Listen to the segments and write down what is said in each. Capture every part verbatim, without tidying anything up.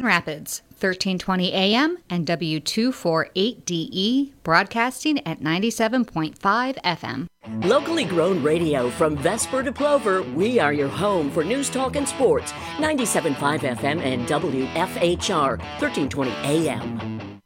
Rapids, thirteen twenty A M and W two forty-eight D E, broadcasting at ninety-seven point five F M. Locally grown radio from Vesper to Plover, we are your home for news, talk, and sports. ninety-seven point five F M and W F H R, thirteen twenty A M.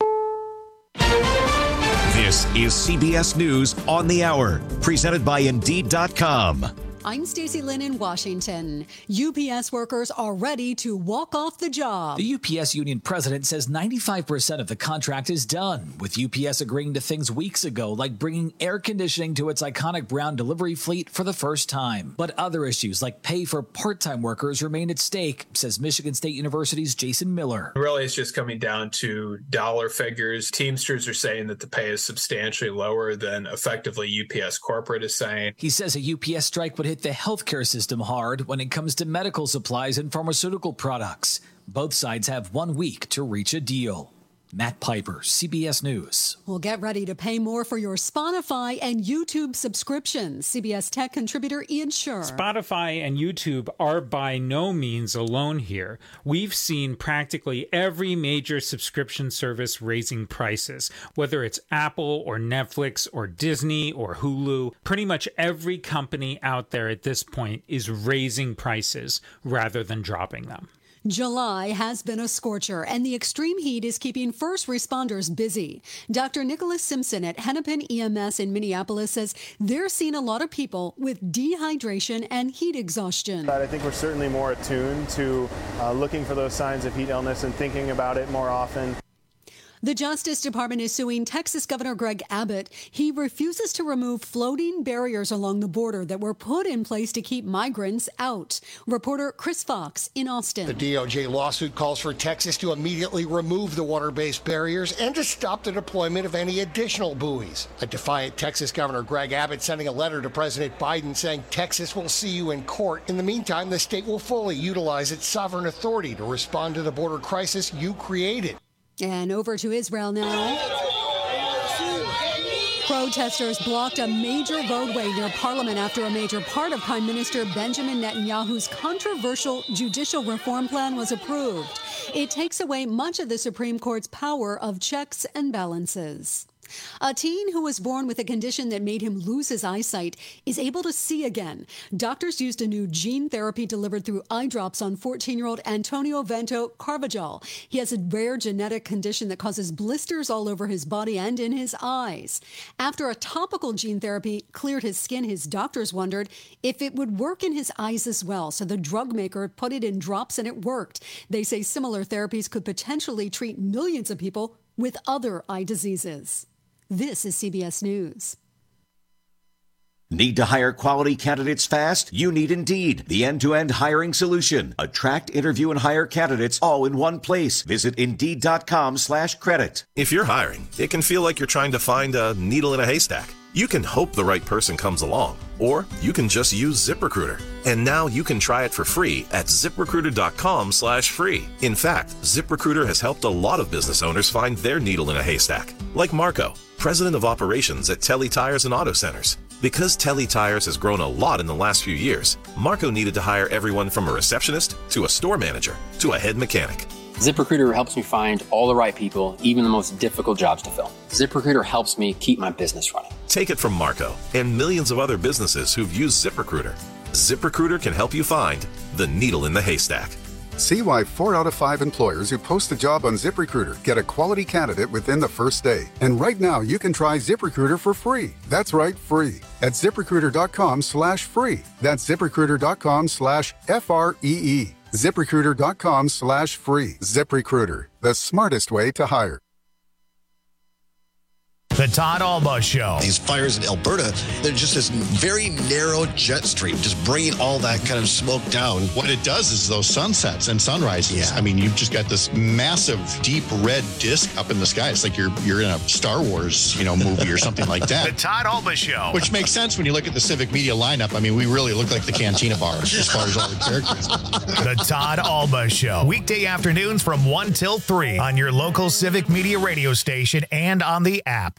This is C B S News on the Hour, presented by Indeed dot com. I'm Stacey Lynn in Washington. U P S workers are ready to walk off the job. The U P S union president says ninety-five percent of the contract is done, with U P S agreeing to things weeks ago, like bringing air conditioning to its iconic brown delivery fleet for the first time. But other issues, like pay for part-time workers, remain at stake, says Michigan State University's Jason Miller. Really, it's just coming down to dollar figures. Teamsters are saying that the pay is substantially lower than effectively U P S corporate is saying. He says a U P S strike would hit the healthcare system hard when it comes to medical supplies and pharmaceutical products. Both sides have one week to reach a deal. Matt Piper, C B S News. Well, get ready to pay more for your Spotify and YouTube subscriptions. C B S Tech contributor Ian Scher. Spotify and YouTube are by no means alone here. We've seen practically every major subscription service raising prices, whether it's Apple or Netflix or Disney or Hulu. Pretty much every company out there at this point is raising prices rather than dropping them. July has been a scorcher, and the extreme heat is keeping first responders busy. Doctor Nicholas Simpson at Hennepin E M S in Minneapolis says they're seeing a lot of people with dehydration and heat exhaustion. I think we're certainly more attuned to uh, looking for those signs of heat illness and thinking about it more often. The Justice Department is suing Texas Governor Greg Abbott. He refuses to remove floating barriers along the border that were put in place to keep migrants out. Reporter Chris Fox in Austin. The D O J lawsuit calls for Texas to immediately remove the water-based barriers and to stop the deployment of any additional buoys. A defiant Texas Governor Greg Abbott sending a letter to President Biden saying Texas will see you in court. In the meantime, the state will fully utilize its sovereign authority to respond to the border crisis you created. And over to Israel now. Protesters blocked a major roadway near Parliament after a major part of Prime Minister Benjamin Netanyahu's controversial judicial reform plan was approved. It takes away much of the Supreme Court's power of checks and balances. A teen who was born with a condition that made him lose his eyesight is able to see again. Doctors used a new gene therapy delivered through eye drops on fourteen-year-old Antonio Vento Carvajal. He has a rare genetic condition that causes blisters all over his body and in his eyes. After a topical gene therapy cleared his skin, his doctors wondered if it would work in his eyes as well. So the drug maker put it in drops and it worked. They say similar therapies could potentially treat millions of people with other eye diseases. This is C B S News. Need to hire quality candidates fast? You need Indeed, the end-to-end hiring solution. Attract, interview, and hire candidates all in one place. Visit Indeed.com slash credit. If you're hiring, it can feel like you're trying to find a needle in a haystack. You can hope the right person comes along, or you can just use ZipRecruiter. And now you can try it for free at ZipRecruiter.com slash free. In fact, ZipRecruiter has helped a lot of business owners find their needle in a haystack. Like Marco, president of operations at Telly Tires and Auto Centers. Because Telly Tires has grown a lot in the last few years, Marco needed to hire everyone from a receptionist to a store manager to a head mechanic. ZipRecruiter helps me find all the right people, even the most difficult jobs to fill. ZipRecruiter helps me keep my business running. Take it from Marco and millions of other businesses who've used ZipRecruiter. ZipRecruiter can help you find the needle in the haystack. See why four out of five employers who post a job on ZipRecruiter get a quality candidate within the first day. And right now, you can try ZipRecruiter for free. That's right, free. At ZipRecruiter.com slash free. That's ZipRecruiter.com slash F R E E. ZipRecruiter.com slash free. ZipRecruiter, the smartest way to hire. The Todd Alba Show. These fires in Alberta, they're just this very narrow jet stream, just bringing all that kind of smoke down. What it does is those sunsets and sunrises. Yeah. I mean, you've just got this massive, deep red disc up in the sky. It's like you're you're in a Star Wars, you know, movie or something like that. The Todd Alba Show. Which makes sense when you look at the Civic Media lineup. I mean, we really look like the Cantina bars as far as all the characters. The Todd Alba Show. Weekday afternoons from one till three on your local Civic Media radio station and on the app.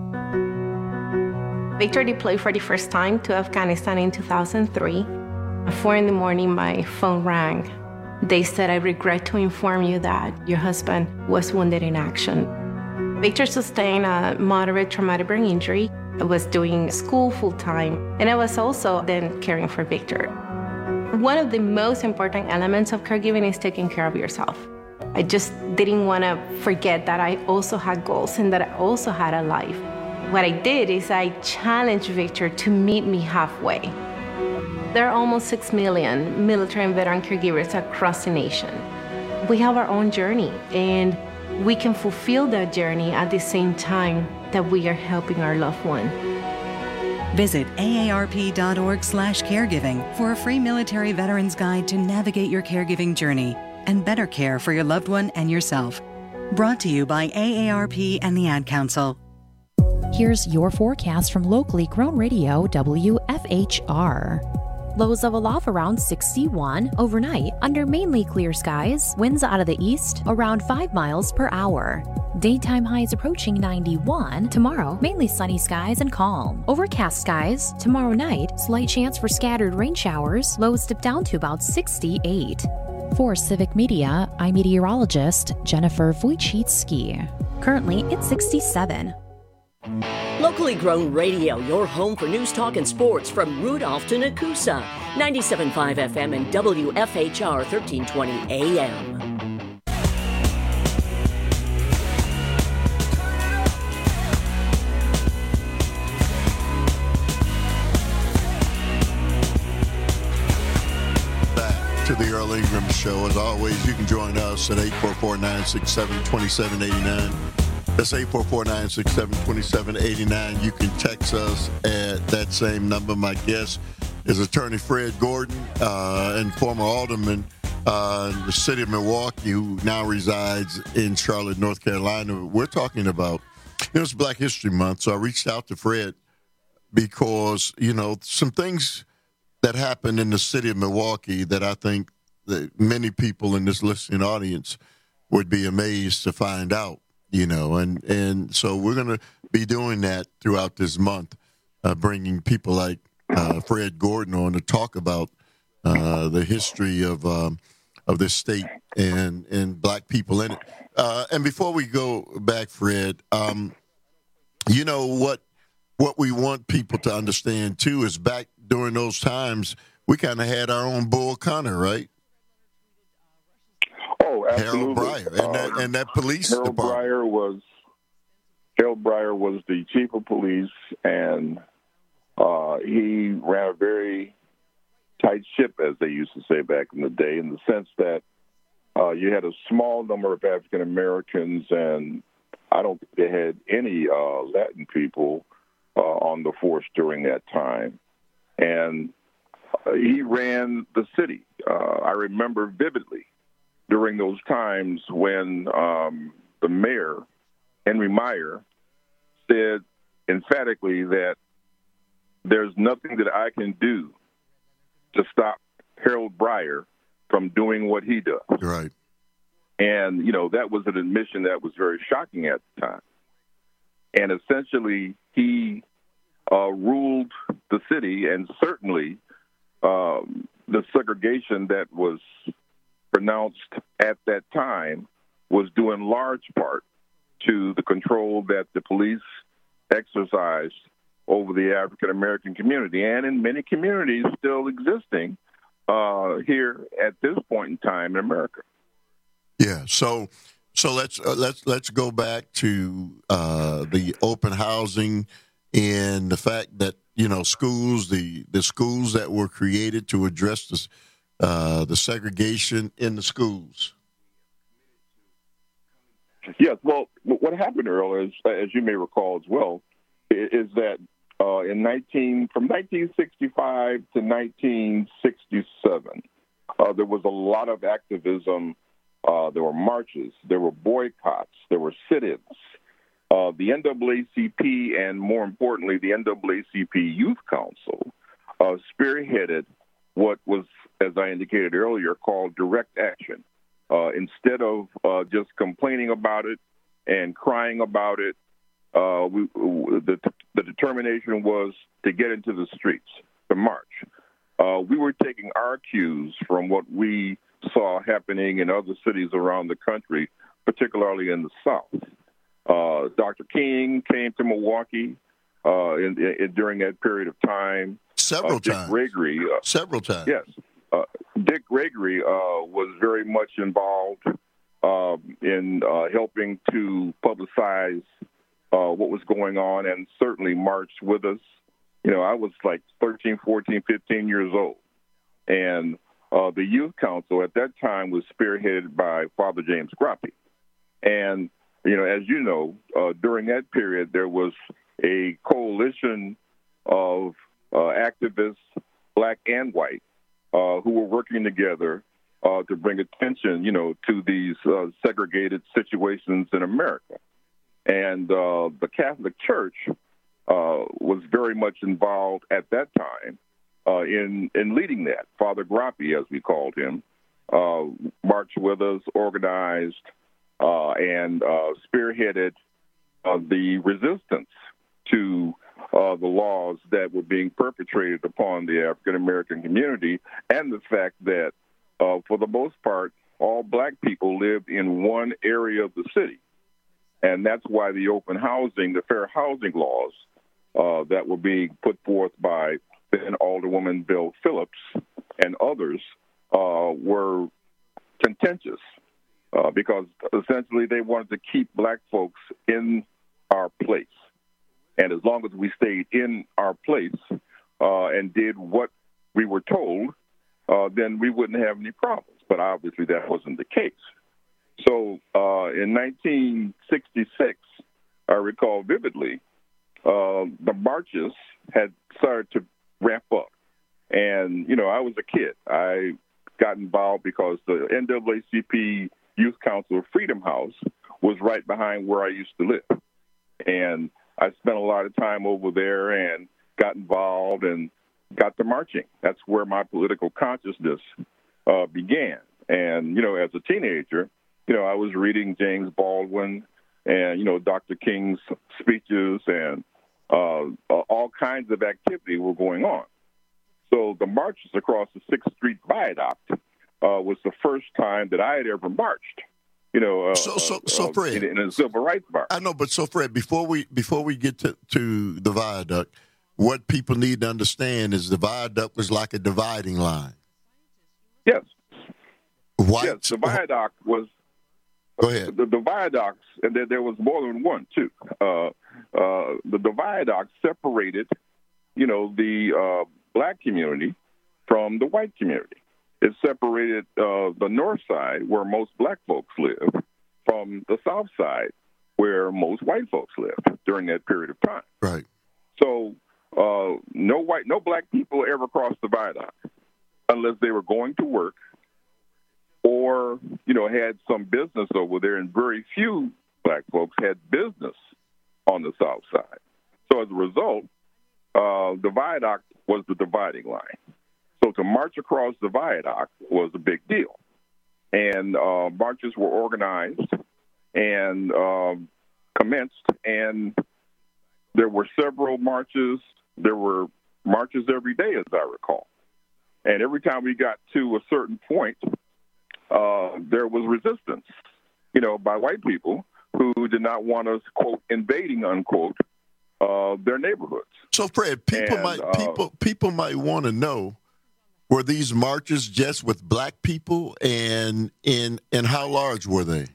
Victor deployed for the first time to Afghanistan in two thousand three. At four in the morning, my phone rang. They said, I regret to inform you that your husband was wounded in action. Victor sustained a moderate traumatic brain injury. I was doing school full-time, and I was also then caring for Victor. One of the most important elements of caregiving is taking care of yourself. I just didn't want to forget that I also had goals and that I also had a life. What I did is I challenged Victor to meet me halfway. There are almost six million military and veteran caregivers across the nation. We have our own journey, and we can fulfill that journey at the same time that we are helping our loved one. Visit A A R P dot org slash caregiving for a free military veterans guide to navigate your caregiving journey and better care for your loved one and yourself. Brought to you by A A R P and the Ad Council. Here's your forecast from locally grown radio W F H R. Lows of a low of around sixty-one overnight under mainly clear skies, winds out of the east around five miles per hour. Daytime highs approaching ninety-one. Tomorrow, mainly sunny skies and calm. Overcast skies. Tomorrow night, slight chance for scattered rain showers. Lows dip down to about sixty-eight. For Civic Media, I'm meteorologist Jennifer Wojcicki. Currently, it's sixty-seven. Locally grown radio, your home for news, talk, and sports from Rudolph to Nakusa. ninety-seven point five F M and W F H R thirteen twenty A M. To the Earl Ingram Show. As always, you can join us at eight four four, nine six seven, two seven eight nine. That's eight four four, nine six seven, two seven eight nine. You can text us at that same number. My guest is Attorney Fred Gordon, uh, and former alderman uh, in the city of Milwaukee, who now resides in Charlotte, North Carolina. We're talking about, you know, it's Black History Month, so I reached out to Fred because, you know, some things that happened in the city of Milwaukee that I think that many people in this listening audience would be amazed to find out, you know, and, and so we're going to be doing that throughout this month, uh, bringing people like uh, Fred Gordon on to talk about uh, the history of um, of this state and, and black people in it. Uh, and before we go back, Fred, um, you know, what what we want people to understand, too, is back during those times, we kind of had our own Bull Connor, right? Oh, absolutely. Harold Breyer, and that, and that police Harold department. Breyer was Harold Breyer was the chief of police, and uh, he ran a very tight ship, as they used to say back in the day, in the sense that uh, you had a small number of African Americans, and I don't think they had any uh, Latin people uh, on the force during that time. And uh, he ran the city. Uh, I remember vividly during those times when um, the mayor, Henry Meyer, said emphatically that there's nothing that I can do to stop Harold Breyer from doing what he does. Right. And, you know, that was an admission that was very shocking at the time. And essentially, he uh, ruled the city, and certainly um, the segregation that was pronounced at that time was due in large part to the control that the police exercised over the African-American community, and in many communities still existing uh, here at this point in time in America. Yeah, so so let's uh, let's let's go back to uh, the open housing and the fact that, you know, schools, the, the schools that were created to address this, uh, the segregation in the schools. Yes, well, what happened, Earl, is, as you may recall as well, is that uh, in nineteen from nineteen sixty-five to nineteen sixty-seven, uh, there was a lot of activism. Uh, there were marches, there were boycotts, there were sit-ins. Uh, the N double A C P and, more importantly, the N double A C P Youth Council uh, spearheaded what was, as I indicated earlier, called direct action. Uh, instead of uh, just complaining about it and crying about it, uh, we, the, the determination was to get into the streets, to march. Uh, we were taking our cues from what we saw happening in other cities around the country, particularly in the South. Uh, Doctor King came to Milwaukee uh, in, in, during that period of time. Several uh, Dick times. Gregory. Uh, Several times. Yes. Uh, Dick Gregory uh, was very much involved uh, in uh, helping to publicize uh, what was going on and certainly marched with us. You know, I was like thirteen, fourteen, fifteen years old. And uh, the youth council at that time was spearheaded by Father James Grappi. And, you know, as you know, uh, during that period, there was a coalition of uh, activists, black and white, uh, who were working together uh, to bring attention, you know, to these uh, segregated situations in America. And uh, the Catholic Church uh, was very much involved at that time uh, in, in leading that. Father Grappi, as we called him, uh, marched with us, organized, uh, and uh, spearheaded uh, the resistance to uh, the laws that were being perpetrated upon the African-American community, and the fact that, uh, for the most part, all black people lived in one area of the city. And that's why the open housing, the fair housing laws uh, that were being put forth by then Alderwoman Bill Phillips and others uh, were contentious uh, because essentially they wanted to keep black folks in our place. And as long as we stayed in our place uh, and did what we were told, uh, then we wouldn't have any problems. But obviously that wasn't the case. So uh, in nineteen sixty-six, I recall vividly, uh, the marches had started to ramp up. And, you know, I was a kid. I got involved because the N double A C P Youth Council Freedom House was right behind where I used to live. And I spent a lot of time over there and got involved and got to marching. That's where my political consciousness uh, began. And, you know, as a teenager, you know, I was reading James Baldwin and, you know, Doctor King's speeches, and uh, all kinds of activity were going on. So the marches across the sixth Street Viaduct uh, was the first time that I had ever marched. You know, uh, so so so uh, Fred, in, in a civil rights march. I know, but so Fred, before we before we get to, to the viaduct, what people need to understand is the viaduct was like a dividing line. Yes. White, yes, the viaduct was. Go ahead. The, the viaducts, and there, there was more than one too. Uh, uh, the, the viaduct separated, you know, the uh, black community from the white community. It separated uh, the north side, where most black folks live, from the south side, where most white folks lived during that period of time. Right. So uh, no white, no black people ever crossed the viaduct unless they were going to work or, you know, had some business over there, and very few black folks had business on the south side. So as a result, uh, the viaduct was the dividing line. So to march across the viaduct was a big deal. And uh, marches were organized and um, commenced, and there were several marches. There were marches every day, as I recall. And every time we got to a certain point, uh, there was resistance, you know, by white people who did not want us, quote, invading, unquote, uh, their neighborhoods. So, Fred, people and, might uh, people people might want to know, were these marches just with black people, and and and how large were they?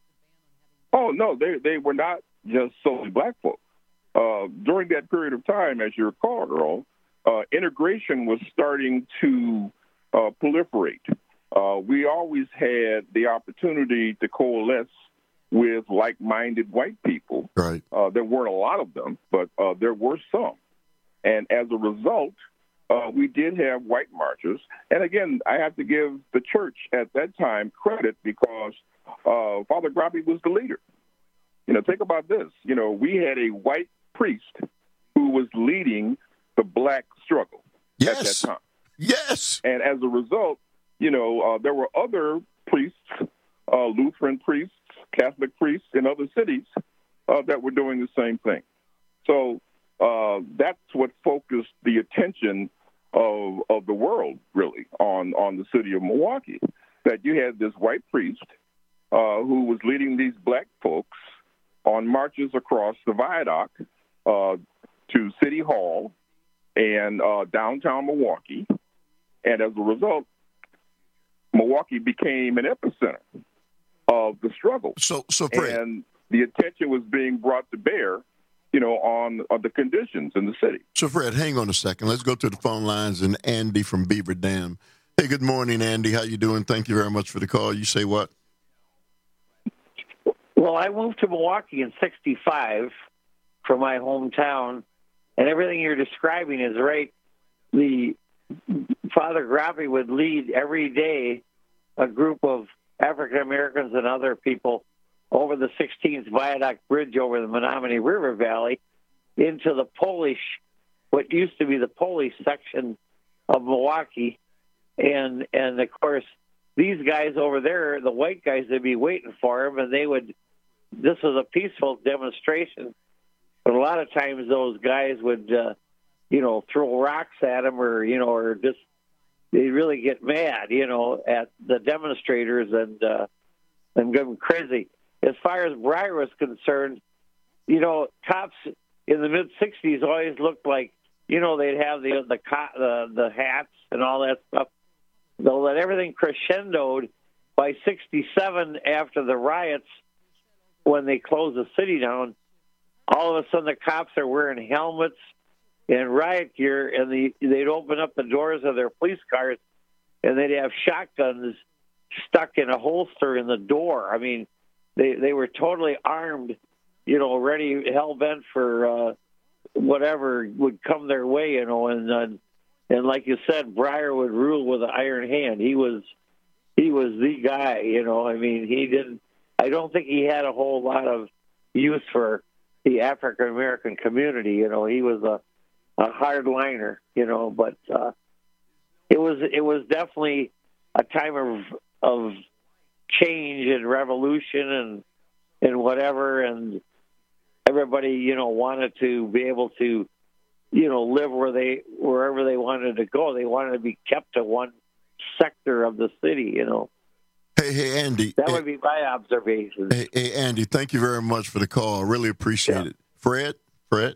Oh no, they they were not just solely black folks. Uh, during that period of time, as you recall, Earl, uh, integration was starting to uh, proliferate. Uh, we always had the opportunity to coalesce with like-minded white people. Right. Uh, there weren't a lot of them, but uh, there were some. And as a result, uh, we did have white marchers. And again, I have to give the church at that time credit because uh, Father Grappi was the leader. You know, think about this. You know, we had a white priest who was leading the black struggle yes. at that time. Yes. And as a result, you know, uh, there were other priests, uh, Lutheran priests, Catholic priests in other cities uh, that were doing the same thing. So uh, that's what focused the attention of of the world, really, on, on the city of Milwaukee. that you had this white priest uh, who was leading these black folks on marches across the viaduct uh, to City Hall and uh, downtown Milwaukee. And as a result, Milwaukee became an epicenter of the struggle. So, so Fred, and the attention was being brought to bear, you know, on, on the conditions in the city. So, Fred, hang on a second. Let's go to the phone lines and Andy from Beaver Dam. Hey, good morning, Andy. How you doing? Thank you very much for the call. You say what? Well, I moved to Milwaukee in sixty-five from my hometown, and everything you're describing is right. The Father Grappi would lead every day a group of African Americans and other people over the sixteenth Viaduct Bridge over the Menominee River Valley into the Polish, what used to be the Polish section of Milwaukee. And, and of course, these guys over there, the white guys, they'd be waiting for them, and they would, this was a peaceful demonstration. But a lot of times those guys would, uh, you know, throw rocks at them or, you know, or just, they really get mad, you know, at the demonstrators and, uh, and go crazy. As far as Breyer was concerned, you know, cops in the mid-sixties always looked like, you know, they'd have the the the, the hats and all that stuff. Though that everything crescendoed by sixty-seven after the riots when they closed the city down. All of a sudden, the cops are wearing helmets and riot gear, and the, they'd open up the doors of their police cars, and they'd have shotguns stuck in a holster in the door. I mean, they they were totally armed, you know, ready, hell bent for uh, whatever would come their way, you know. And uh, and like you said, Breyer would rule with an iron hand. He was he was the guy, you know. I mean, he didn't. I don't think he had a whole lot of use for the African American community. You know, he was a a hardliner, you know. But uh, it was it was definitely a time of of change and revolution and and whatever, and everybody, you know, wanted to be able to, you know, live where they wherever they wanted to go. They wanted to be kept to one sector of the city, you know. Hey, hey, Andy. That hey, would be my observation. Hey, hey, Andy, thank you very much for the call. I really appreciate yeah. it. Fred, Fred.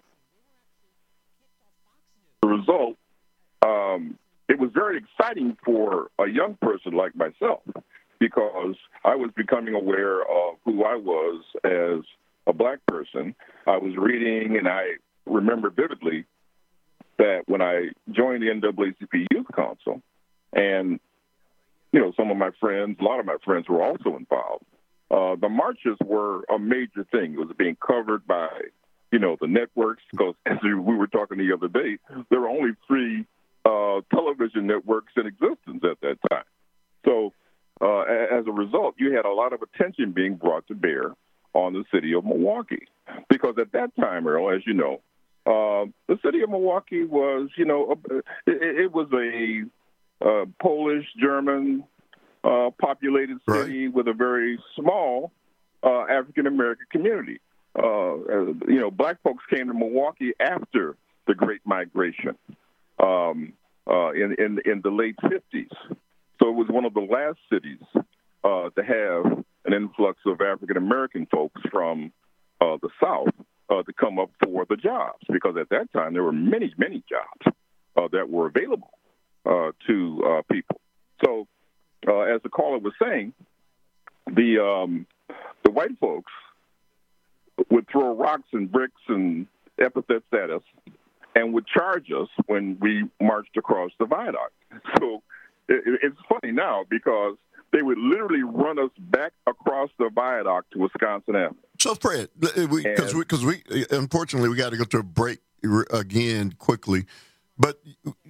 The result, um, it was very exciting for a young person like myself, because I was becoming aware of who I was as a black person. I was reading, and I remember vividly that when I joined the N double A C P Youth Council, and, you know, some of my friends, a lot of my friends were also involved, uh, the marches were a major thing. It was being covered by, you know, the networks, because as we were talking the other day, there were only three uh, television networks in existence at that time. So, Uh, as a result, you had a lot of attention being brought to bear on the city of Milwaukee, because at that time, Earl, as you know, uh, the city of Milwaukee was, you know, a, it, it was a uh, Polish, German uh, populated city right. with a very small uh, African American community. Uh, you know, black folks came to Milwaukee after the Great Migration um, uh, in, in in the late fifties. So it was one of the last cities uh, to have an influx of African-American folks from uh, the South uh, to come up for the jobs, because at that time there were many, many jobs uh, that were available uh, to uh, people. So uh, as the caller was saying, the um, the white folks would throw rocks and bricks and epithets at us and would charge us when we marched across the viaduct. So it, it's funny now because they would literally run us back across the viaduct to Wisconsin Avenue. So, Fred, because we, because we, we, unfortunately, we got to go to a break again quickly. But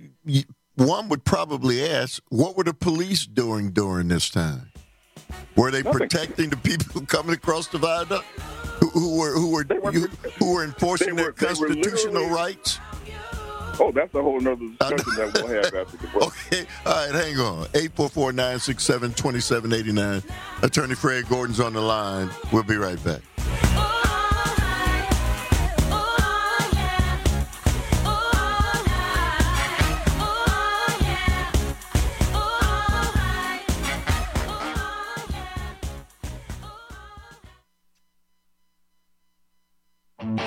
one would probably ask, what were the police doing during this time? Were they Nothing. protecting the people coming across the viaduct, who, who were who were, were who, who were enforcing were, their constitutional rights? Oh, that's a whole other discussion that we'll have after the break. Okay, all right, hang on. eight four four, nine six seven, two seven eight nine. Attorney Fred Gordon's on the line. We'll be right back.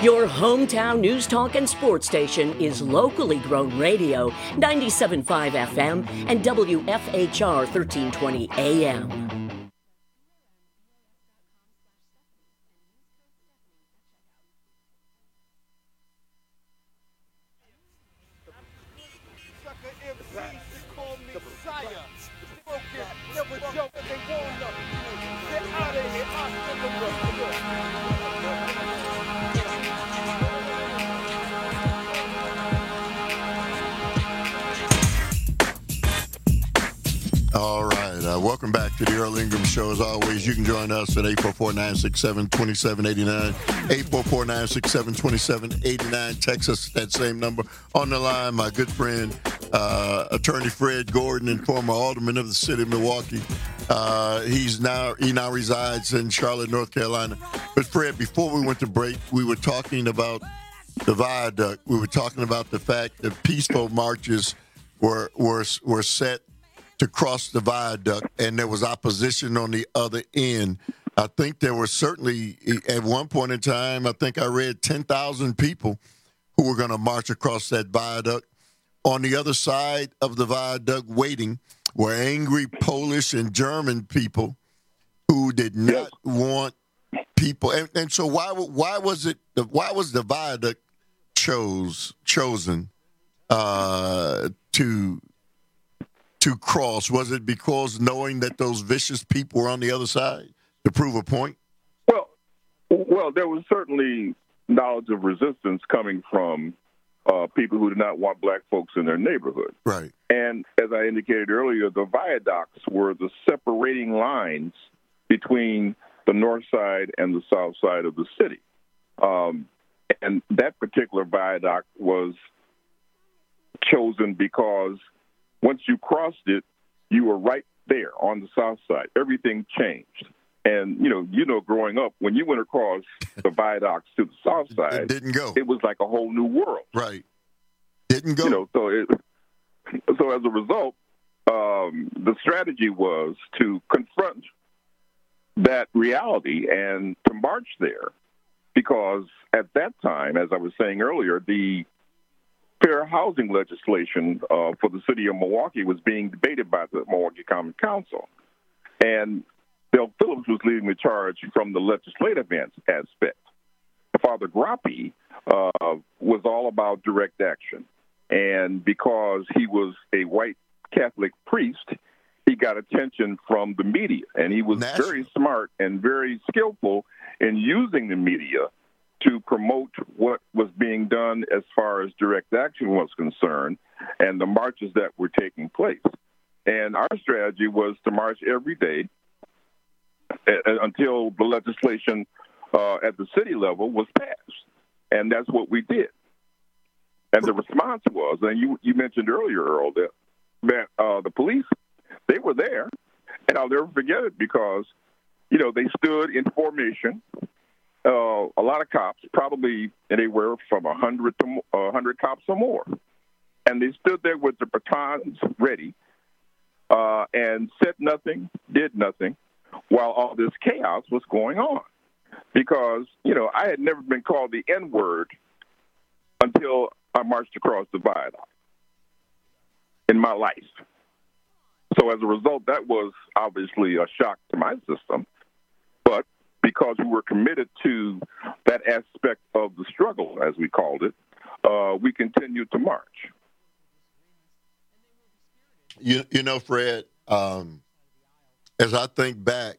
Your hometown news, talk, and sports station is locally grown radio, ninety-seven point five F M and W F H R thirteen twenty A M. All right. Uh, welcome back to the Earl Ingram Show. As always, you can join us at eight four four, nine six seven, two seven eight nine. eight four four, nine six seven, two seven eight nine. Text us that same number. On the line, my good friend, uh, Attorney Fred Gordon, and former alderman of the city of Milwaukee. Uh, he's now he now resides in Charlotte, North Carolina. But Fred, before we went to break, we were talking about the viaduct. We were talking about the fact that peaceful marches were were were set to cross the viaduct, and there was opposition on the other end. I think there were certainly, at one point in time, I think I read ten thousand people who were going to march across that viaduct. On the other side of the viaduct waiting were angry Polish and German people who did not yes. want people. And, and so why why was it, why was the viaduct chose chosen uh, to to cross? Was it because knowing that those vicious people were on the other side to prove a point? Well, well, there was certainly knowledge of resistance coming from uh, people who did not want black folks in their neighborhood. Right. And as I indicated earlier, the viaducts were the separating lines between the north side and the south side of the city. Um, and that particular viaduct was chosen because once you crossed it, you were right there on the south side. Everything changed. And, you know, you know, growing up, when you went across the viaducts to the south side, it didn't go. It was like a whole new world. Right. Didn't go. You know, so, it, so as a result, um, the strategy was to confront that reality and to march there. Because at that time, as I was saying earlier, the fair housing legislation uh, for the city of Milwaukee was being debated by the Milwaukee Common Council. And Bill Phillips was leading the charge from the legislative aspect. Father Grappi uh, was all about direct action. And because he was a white Catholic priest, he got attention from the media. And he was National. very smart and very skillful in using the media to promote what was being done as far as direct action was concerned and the marches that were taking place. And our strategy was to march every day until the legislation uh, at the city level was passed. And that's what we did. And the response was, and you, you mentioned earlier, Earl, that, that uh, the police, they were there, and I'll never forget it because, you know, they stood in formation. Uh, a lot of cops, probably anywhere from a hundred to a hundred cops or more, and they stood there with their batons ready uh, and said nothing, did nothing, while all this chaos was going on. Because you know, I had never been called the N-word until I marched across the viaduct in my life. So as a result, that was obviously a shock to my system, but because we were committed to that aspect of the struggle, as we called it, uh, we continued to march. You, you know, Fred, um, as I think back,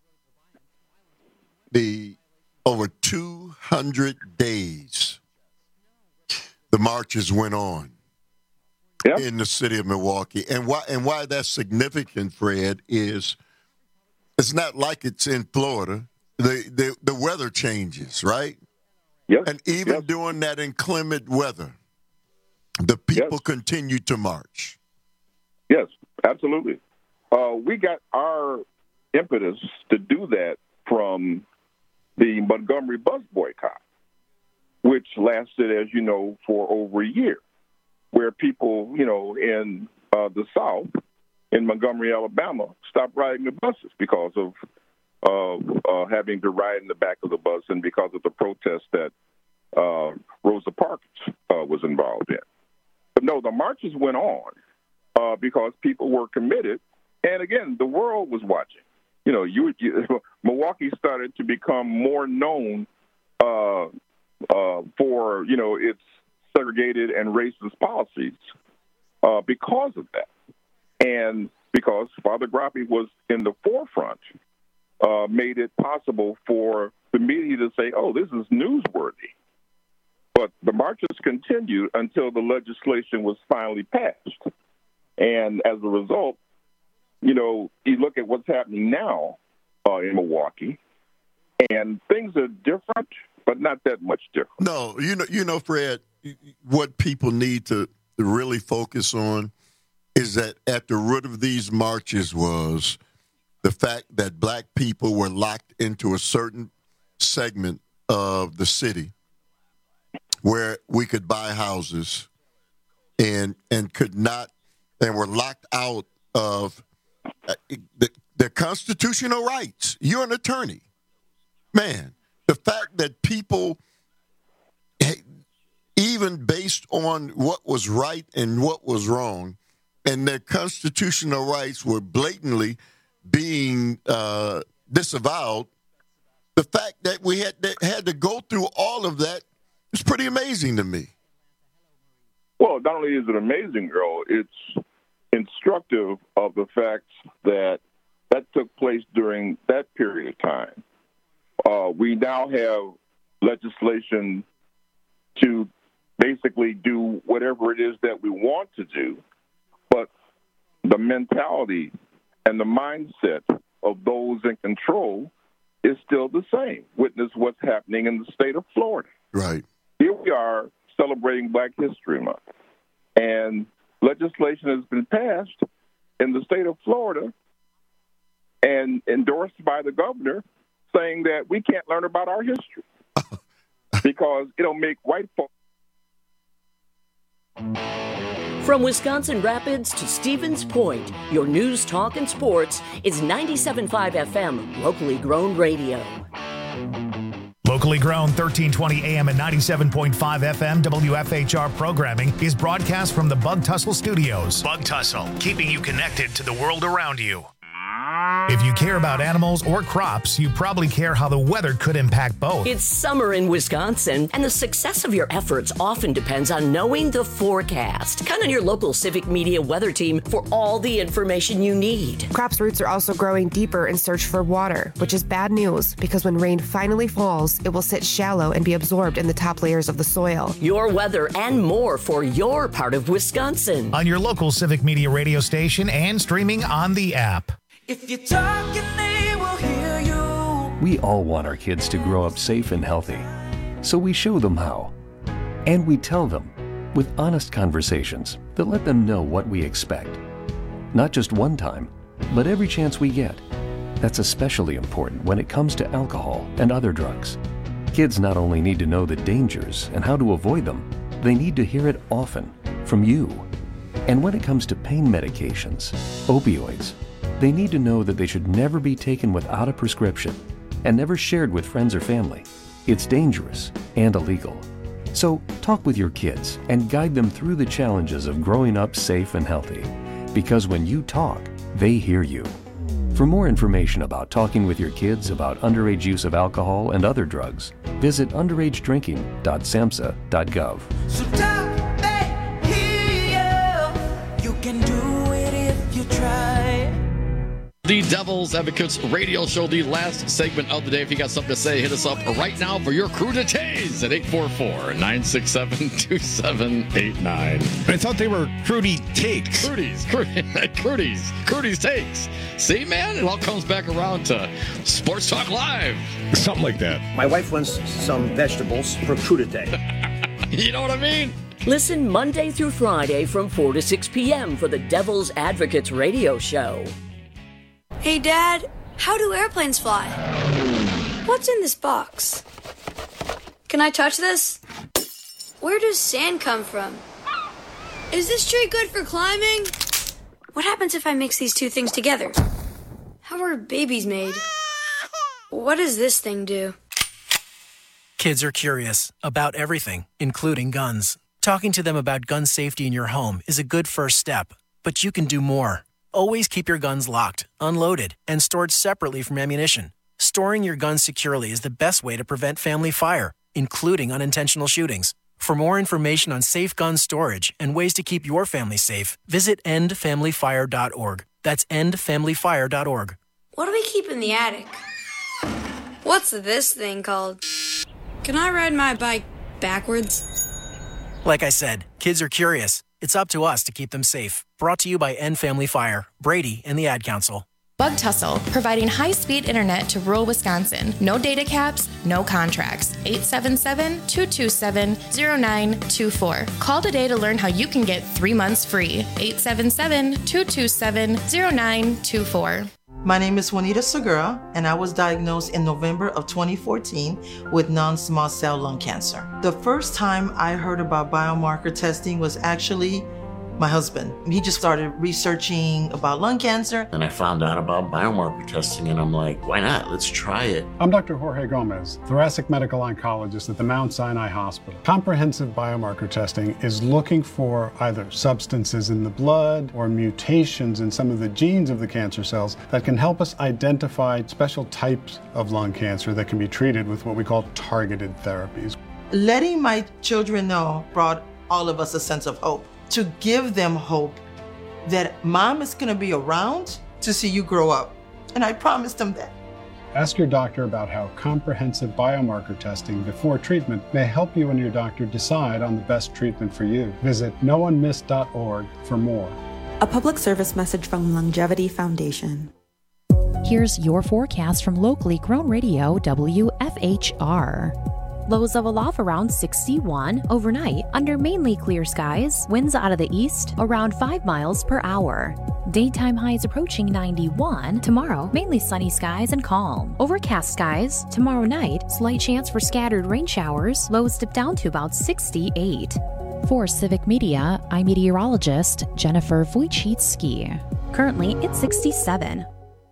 the over two hundred days the marches went on yep. in the city of Milwaukee. And why, and why that's significant, Fred, is it's not like it's in Florida. The, the the weather changes, right? Yes. And even yes. during that inclement weather, the people yes. continue to march. Yes, absolutely. Uh, we got our impetus to do that from the Montgomery bus boycott, which lasted, as you know, for over a year, where people, you know, in uh, the South, in Montgomery, Alabama, stopped riding the buses because of Uh, uh, having to ride in the back of the bus and because of the protests that uh, Rosa Parks uh, was involved in. But no, the marches went on uh, because people were committed. And again, the world was watching. You know, you, you Milwaukee started to become more known uh, uh, for, you know, its segregated and racist policies uh, because of that. And because Father Grappi was in the forefront, uh, made it possible for the media to say, oh, this is newsworthy. But the marches continued until the legislation was finally passed. And as a result, you know, you look at what's happening now uh, in Milwaukee, and things are different, but not that much different. No, you know, you know, Fred, what people need to really focus on is that at the root of these marches was the fact that black people were locked into a certain segment of the city where we could buy houses and and could not, and were locked out of uh, the, their constitutional rights. You're an attorney. Man, the fact that people, even based on what was right and what was wrong, and their constitutional rights were blatantly being uh, disavowed, the fact that we had, that had to go through all of that is pretty amazing to me. Well, not only is it amazing, Earl, it's instructive of the fact that that took place during that period of time. Uh, we now have legislation to basically do whatever it is that we want to do, but the mentality and the mindset of those in control is still the same. Witness what's happening in the state of Florida. Right. Here we are celebrating Black History Month, and legislation has been passed in the state of Florida and endorsed by the governor saying that we can't learn about our history because it'll make white folks. From Wisconsin Rapids to Stevens Point, your news, talk, and sports is ninety-seven point five F M, locally grown radio. Locally grown thirteen twenty A M and ninety-seven point five F M W F H R programming is broadcast from the Bug Tussle Studios. Bug Tussle, keeping you connected to the world around you. If you care about animals or crops, you probably care how the weather could impact both. It's summer in Wisconsin, and the success of your efforts often depends on knowing the forecast. Count on your local Civic Media weather team for all the information you need. Crops' roots are also growing deeper in search for water, which is bad news because when rain finally falls, it will sit shallow and be absorbed in the top layers of the soil. Your weather and more for your part of Wisconsin. On your local Civic Media radio station and streaming on the app. If you're talking, they will hear you. We all want our kids to grow up safe and healthy, so we show them how. And we tell them with honest conversations that let them know what we expect. Not just one time, but every chance we get. That's especially important when it comes to alcohol and other drugs. Kids not only need to know the dangers and how to avoid them, they need to hear it often from you. And when it comes to pain medications, opioids, they need to know that they should never be taken without a prescription and never shared with friends or family. It's dangerous and illegal. So talk with your kids and guide them through the challenges of growing up safe and healthy. Because when you talk, they hear you. For more information about talking with your kids about underage use of alcohol and other drugs, visit underage drinking dot samhsa dot gov. So talk, they hear you. You can do it if you try. The Devil's Advocates radio show, the last segment of the day. If you got something to say, hit us up right now for your crew to tase at eight four four, nine six seven, two seven eight nine. I thought they were Crudy Takes. Crudy's, Crudy's, Crudy's Takes. See, man, it all comes back around to Sports Talk Live. Something like that. My wife wants some vegetables for crudité. You know what I mean? Listen Monday through Friday from four to six p.m. for the Devil's Advocates radio show. Hey, Dad, how do airplanes fly? What's in this box? Can I touch this? Where does sand come from? Is this tree good for climbing? What happens if I mix these two things together? How are babies made? What does this thing do? Kids are curious about everything, including guns. Talking to them about gun safety in your home is a good first step, but you can do more. Always keep your guns locked, unloaded, and stored separately from ammunition. Storing your guns securely is the best way to prevent family fire, including unintentional shootings. For more information on safe gun storage and ways to keep your family safe, visit end family fire dot org. That's end family fire dot org. What do we keep in the attic? What's this thing called? Can I ride my bike backwards? Like I said, kids are curious. It's up to us to keep them safe. Brought to you by End Family Fire, Brady, and the Ad Council. Bug Tussle, providing high-speed internet to rural Wisconsin. No data caps, no contracts. eight seven seven, two two seven, zero nine two four. Call today to learn how you can get three months free. eight seven seven, two two seven, zero nine two four. My name is Juanita Segura, and I was diagnosed in November of twenty fourteen with non-small cell lung cancer. The first time I heard about biomarker testing was actually my husband. He just started researching about lung cancer. And I found out about biomarker testing, and I'm like, why not? Let's try it. I'm Doctor Jorge Gomez, thoracic medical oncologist at the Mount Sinai Hospital. Comprehensive biomarker testing is looking for either substances in the blood or mutations in some of the genes of the cancer cells that can help us identify special types of lung cancer that can be treated with what we call targeted therapies. Letting my children know brought all of us a sense of hope. To give them hope that mom is gonna be around to see you grow up. And I promised them that. Ask your doctor about how comprehensive biomarker testing before treatment may help you and your doctor decide on the best treatment for you. Visit no one missed dot org for more. A public service message from Longevity Foundation. Here's your forecast from locally grown radio W F H R. Lows of aloft around sixty-one overnight under mainly clear skies. Winds out of the east around five miles per hour. Daytime highs approaching ninety-one. Tomorrow, mainly sunny skies and calm. Overcast skies. Tomorrow night, slight chance for scattered rain showers. Lows dip down to about sixty-eight. For Civic Media, I'm meteorologist Jennifer Wojcicki. Currently, it's sixty-seven.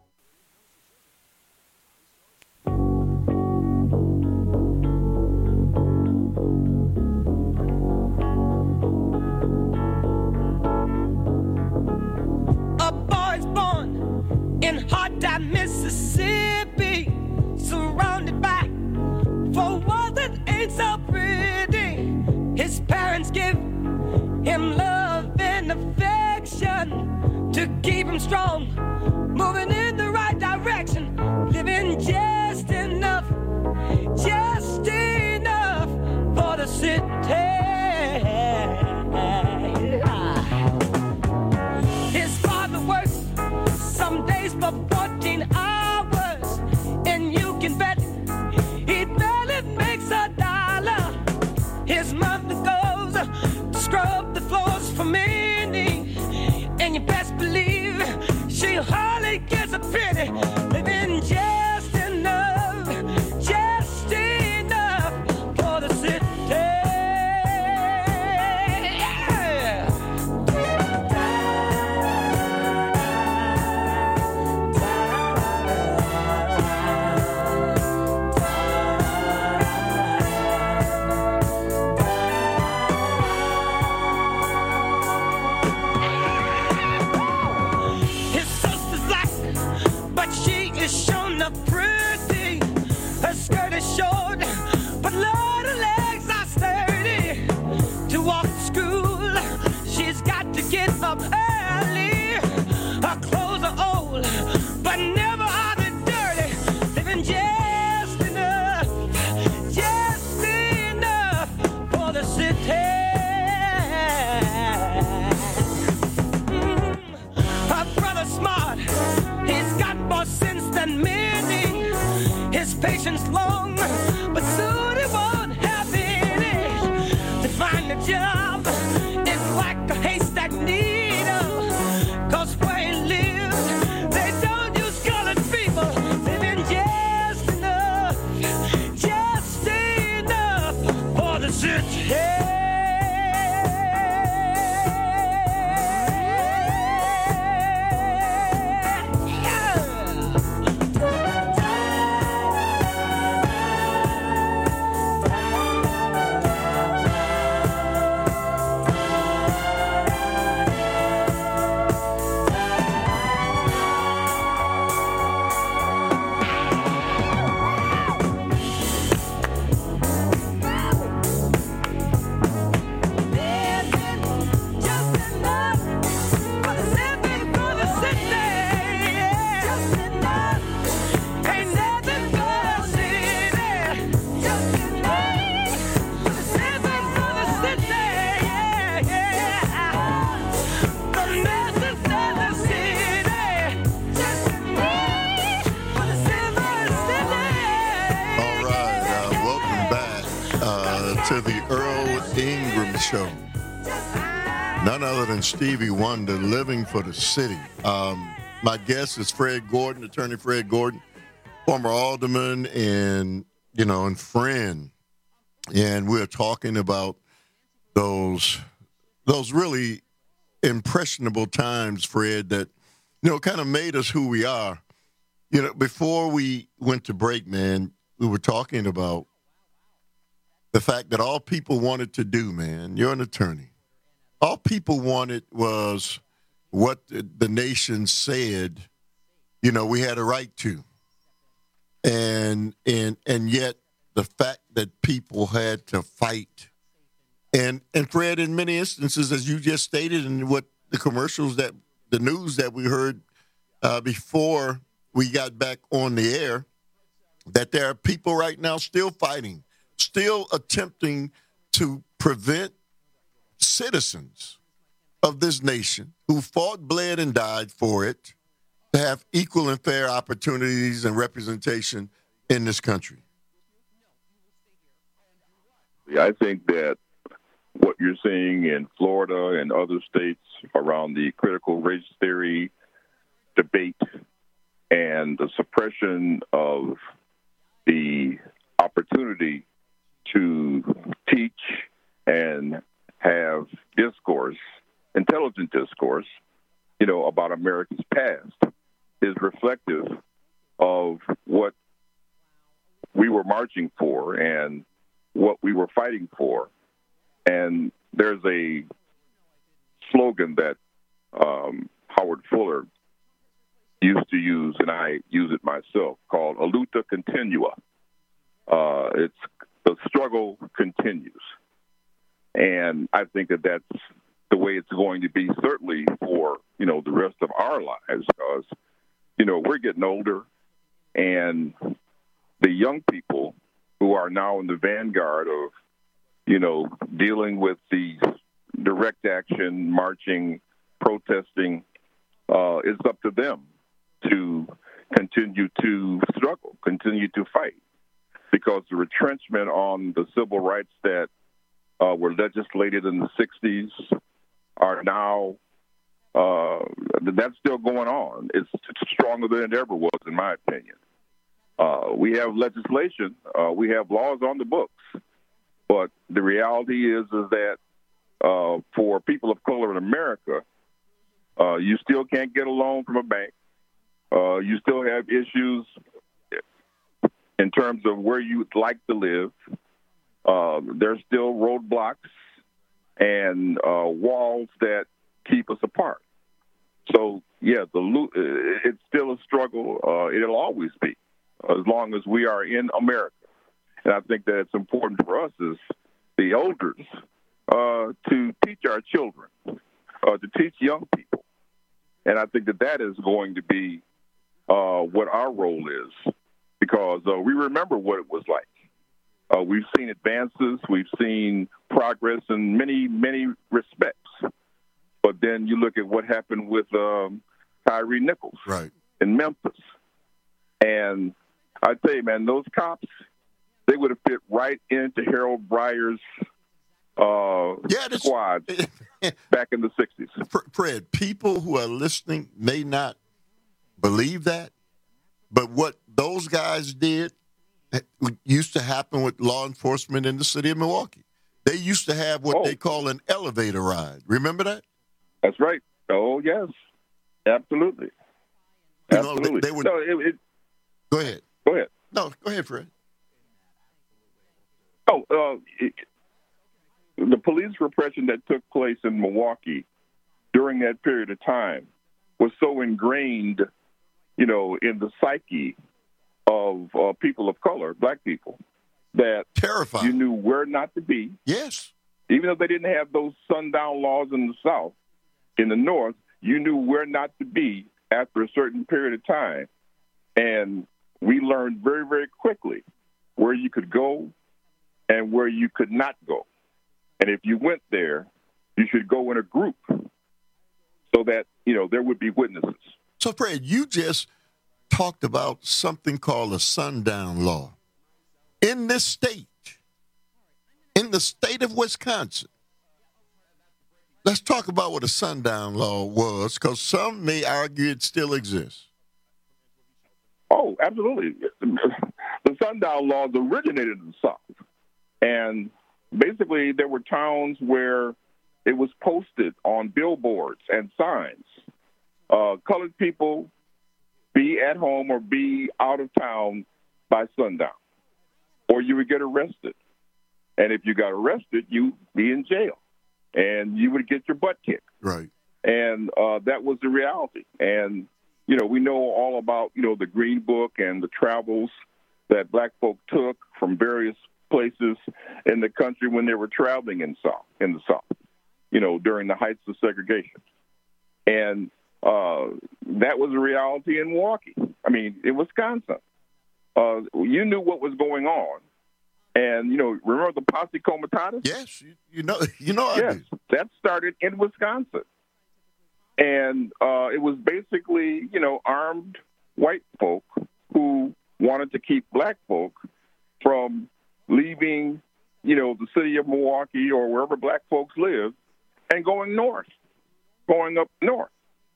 Mississippi, surrounded by four walls that ain't so pretty. His parents give him love and affection to keep him strong, moving in the right direction, living just enough, just enough for the city. His father works some days for fourteen hours, and you can bet he barely makes a dollar. His mother goes to scrub the floors for many, and you best believe she hardly gets a penny, living just enough, just enough for the city. Pretty, her skirt is short, but Lord, her legs are sturdy. To walk to school, she's got to get up early. Her clothes are old, but never are they dirty. Living just enough, just enough for the city. Mm. Her brother's smart, he's got more sense than me. His patience long, but soon he won't have any. To find a job is like a haystack needle, 'cause where he lives, they don't use colored people. Living just enough, just enough for the city. to the Earl Ingram Show. None other than Stevie Wonder, Living for the City. Um, my guest is Fred Gordon, Attorney Fred Gordon, former alderman and, you know, and friend. And we're talking about those, those really impressionable times, Fred, that, you know, kind of made us who we are. You know, before we went to break, man, we were talking about the fact that all people wanted to do, man, you're an attorney. All people wanted was what the nation said, you know, we had a right to. And and and yet the fact that people had to fight. And and Fred, in many instances, as you just stated, and what the commercials that the news that we heard uh, before we got back on the air, that there are people right now still fighting, still attempting to prevent citizens of this nation who fought, bled, and died for it to have equal and fair opportunities and representation in this country. I think that what you're seeing in Florida and other states around the critical race theory debate and the suppression of the opportunity to teach and have discourse, intelligent discourse, you know, about America's past is reflective of what we were marching for and what we were fighting for. And there's a slogan that um, Howard Fuller used to use, and I use it myself, called a luta continua. Uh, it's the struggle continues. And I think that that's the way it's going to be, certainly for, you know, the rest of our lives, because, you know, we're getting older, and the young people who are now in the vanguard of, you know, dealing with the direct action, marching, protesting, uh, it's up to them to continue to struggle, continue to fight, because the retrenchment on the civil rights that uh, were legislated in the sixties are now, uh, that's still going on. It's, it's stronger than it ever was, in my opinion. Uh, we have legislation, uh, we have laws on the books, but the reality is, is that uh, for people of color in America, uh, you still can't get a loan from a bank. Uh, you still have issues in terms of where you would like to live. Uh, there's still roadblocks and uh, walls that keep us apart. So, yeah, the it's still a struggle. Uh, it'll always be, as long as we are in America. And I think that it's important for us as the elders uh, to teach our children, uh, to teach young people. And I think that that is going to be uh, what our role is, because uh, we remember what it was like. Uh, we've seen advances. We've seen progress in many, many respects. But then you look at what happened with um, Tyree Nichols right. in Memphis. And I tell you, man, those cops, they would have fit right into Harold Breyer's uh, yeah, squad back in the sixties. Fred, people who are listening may not believe that, but what those guys did used to happen with law enforcement in the city of Milwaukee. They used to have what oh. they call an elevator ride. Remember that? That's right. Oh, yes. Absolutely. You Absolutely. Know, they, they would, no, it, it, go ahead. Go ahead. No, go ahead, Fred. Oh, uh, it, the police repression that took place in Milwaukee during that period of time was so ingrained, you know, in the psyche of uh, people of color, black people, that terrifying. You knew where not to be. Yes. Even though they didn't have those sundown laws in the South, in the North, you knew where not to be after a certain period of time. And we learned very, very quickly where you could go and where you could not go. And if you went there, you should go in a group so that, you know, there would be witnesses. So, Fred, you just talked about something called a sundown law. In this state, in in the state of Wisconsin. Let's talk about what a sundown law was, because some may argue it still exists. Oh, absolutely. The sundown laws originated in the South. And basically, there were towns where it was posted on billboards and signs. Uh, colored people be at home or be out of town by sundown, or you would get arrested. And if you got arrested, you'd be in jail, and you would get your butt kicked. Right. And uh, that was the reality. And, you know, we know all about, you know, the Green Book and the travels that black folk took from various places in the country when they were traveling in South in the South, you know, during the heights of segregation. And uh, that was a reality in Milwaukee. I mean, in Wisconsin. Uh, you knew what was going on. And, you know, remember the Posse Comitatus? Yes, you, you know, you know. Yes, that started in Wisconsin. And uh, it was basically, you know, armed white folk who wanted to keep black folk from leaving, you know, the city of Milwaukee or wherever black folks live and going north, going up north.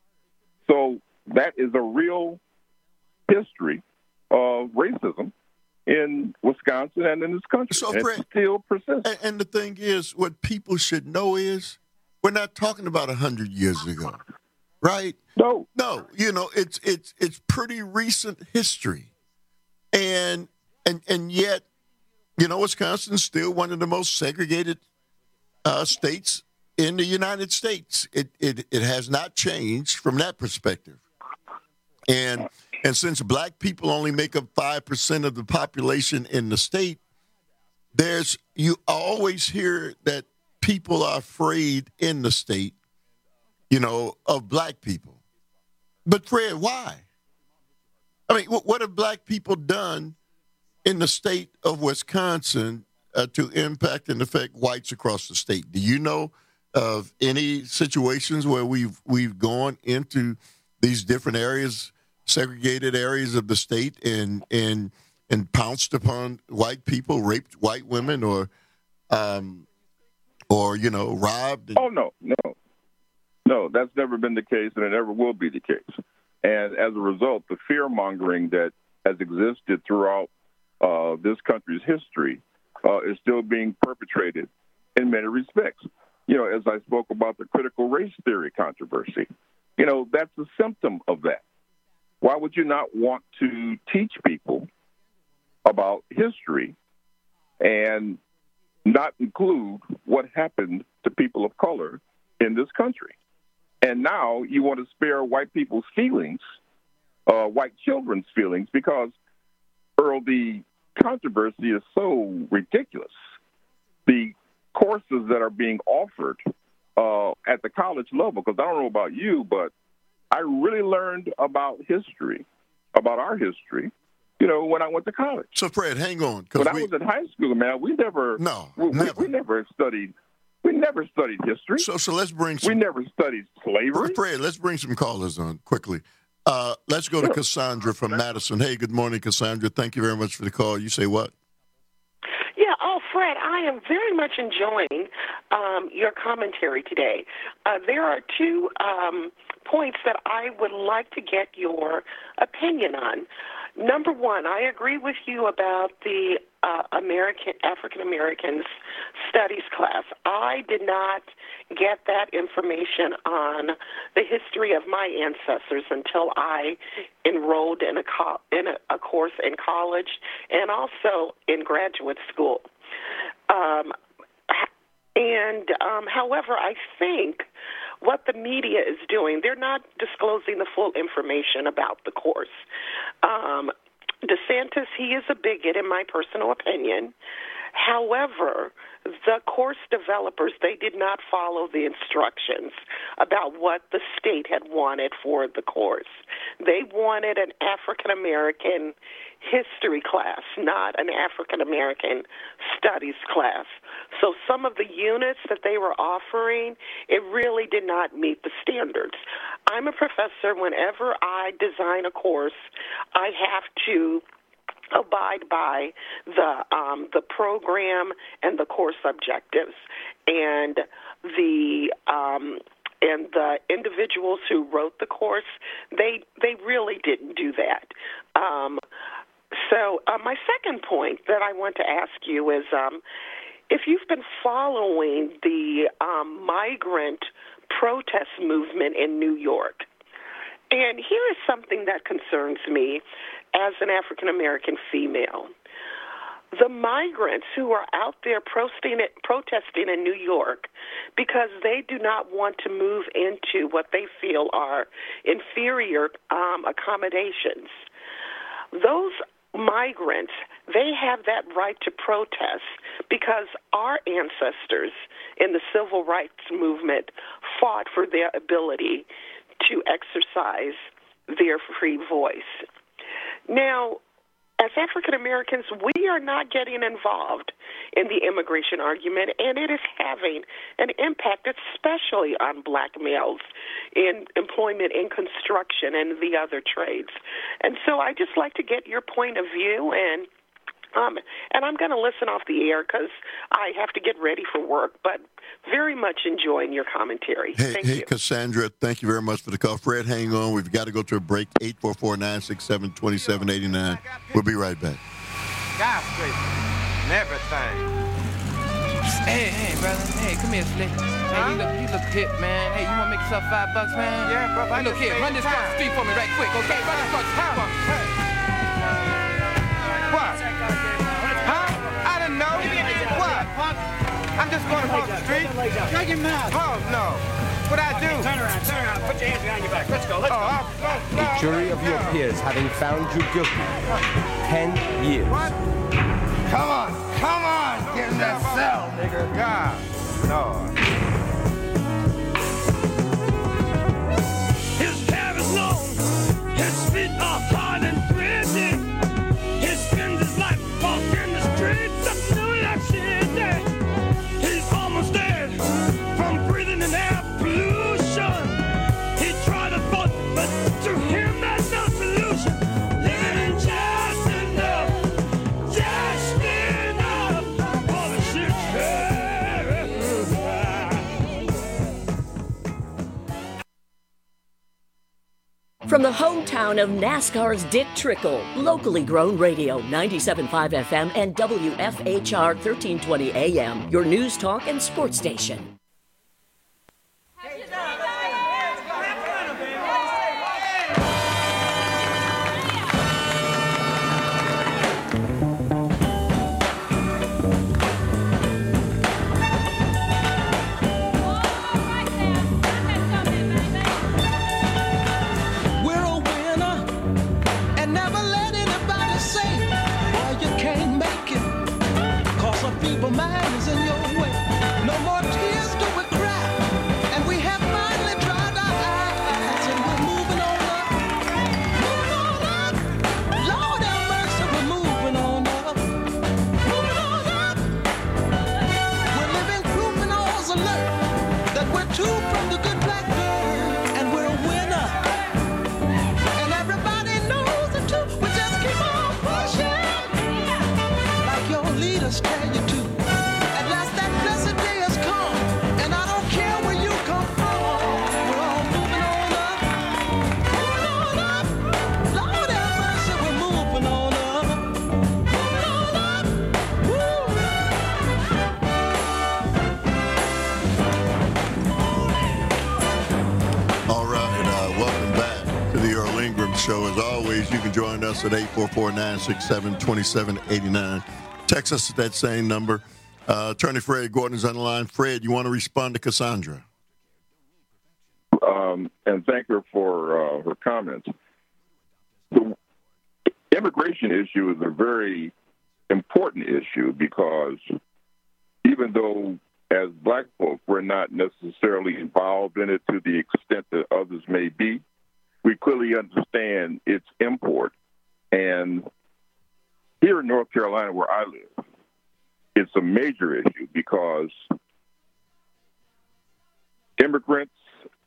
So that is a real history of racism in Wisconsin and in this country. So, and Fred, it still persists. And, and the thing is, what people should know is we're not talking about a hundred years ago, right? No, no. You know, it's it's it's pretty recent history, and and and yet, you know, Wisconsin's still one of the most segregated uh, states in the United States. It it it has not changed from that perspective, and. And since black people only make up five percent of the population in the state, there's you always hear that people are afraid in the state, you know, of black people. But Fred, why? I mean, what have black people done in the state of Wisconsin uh, to impact and affect whites across the state? Do you know of any situations where we've we've gone into these different areas, segregated areas of the state, and and and pounced upon white people, raped white women, or um, or you know, robbed? And- oh no, no, no. That's never been the case, and it never will be the case. And as a result, the fear mongering that has existed throughout uh, this country's history uh, is still being perpetrated in many respects. You know, as I spoke about the critical race theory controversy, you know, that's a symptom of that. Why would you not want to teach people about history and not include what happened to people of color in this country? And now you want to spare white people's feelings, uh, white children's feelings, because, Earl, the controversy is so ridiculous. The courses that are being offered uh, at the college level, because I don't know about you, but I really learned about history, about our history, you know, when I went to college. So, Fred, hang on. When we, I was in high school, man, we never, no, we, never. We, we never studied, we never studied history. So, so let's bring some. We never studied slavery. Fred, let's bring some callers on quickly. Uh, let's go to Sure. Cassandra from Madison. Hey, good morning, Cassandra. Thank you very much for the call. You say what? Yeah, oh, Fred, I am very much enjoying um, your commentary today. Uh, there are two um, points that I would like to get your opinion on. Number one, I agree with you about the uh, American African Americans studies class. I did not get that information on the history of my ancestors until I enrolled in a co- in a, a course in college and also in graduate school. Um, and um, however, I think what the media is doing, they're not disclosing the full information about the course. Um, DeSantis, he is a bigot in my personal opinion. However, the course developers, they did not follow the instructions about what the state had wanted for the course. They wanted an African-American history class, not an African-American studies class. So some of the units that they were offering, it really did not meet the standards. I'm a professor. Whenever I design a course, I have to abide by the um, the program and the course objectives, and the um, and the individuals who wrote the course, they they really didn't do that. Um, so uh, my second point that I want to ask you is, um, if you've been following the um, migrant protest movement in New York, and here is something that concerns me as an African-American female. The migrants who are out there protesting in New York because they do not want to move into what they feel are inferior um, accommodations, those migrants, they have that right to protest because our ancestors in the civil rights movement fought for their ability to exercise their free voice. Now, as African Americans, we are not getting involved in the immigration argument, and it is having an impact, especially on black males in employment in construction and the other trades. And so I just like to get your point of view, and um, and I'm going to listen off the air because I have to get ready for work, but very much enjoying your commentary. Hey, Thank hey you. Cassandra, thank you very much for the call. Fred, hang on. We've got to go to a break. eight four four, nine six seven, two seven eight nine. We'll be right back. Skyscraper and everything. Hey, hey, brother. Hey, come here, Slick. Hey, you look, you look hip, man. Hey, you want to make yourself five bucks, man? Yeah, brother. Hey, look here. Run this across the street for me right quick, okay? Run this across the street for me. Hey. What? Huh? I didn't know. What? I'm just going across the street. Shut your mouth. Oh, no. What I do? Turn around, turn around. Put your hands behind your back. Let's go, let's oh, go. Oh, no, A jury of your peers having found you guilty. Ten years. What? Come on, come on. Get in that cell, nigga. God, Lord. His hair is long, his feet are hard and gritty. He spends his life walking the streets of New York City. He's almost dead from breathing in air pollution. He tried to vote, but to him that's no solution. Living just enough, just enough for the shit. From the hometown of NASCAR's Dick Trickle, locally grown radio, ninety-seven point five F M and W F H R thirteen twenty A M, your news talk and sports station. People mind is in your way. No more tears do we cry. And we have finally dried our eyes. And we're moving on up. Moving on up. Lord have mercy, we're moving on up. Moving on up. We're living proof in all's alert that we're two from the good black bird. And we're a winner. And everybody knows it too. We just keep on pushing. Like your leaders tell you to. Show. As always, you can join us at eight four four, nine six seven, two seven eight nine. Text us at that same number. Uh, Attorney Fred Gordon is on the line. Fred, you want to respond to Cassandra? Um, and thank her for uh, her comments. The immigration issue is a very important issue because even though as black folk we're not necessarily involved in it to the extent that others may be, we clearly understand its import. And here in North Carolina, where I live, it's a major issue because immigrants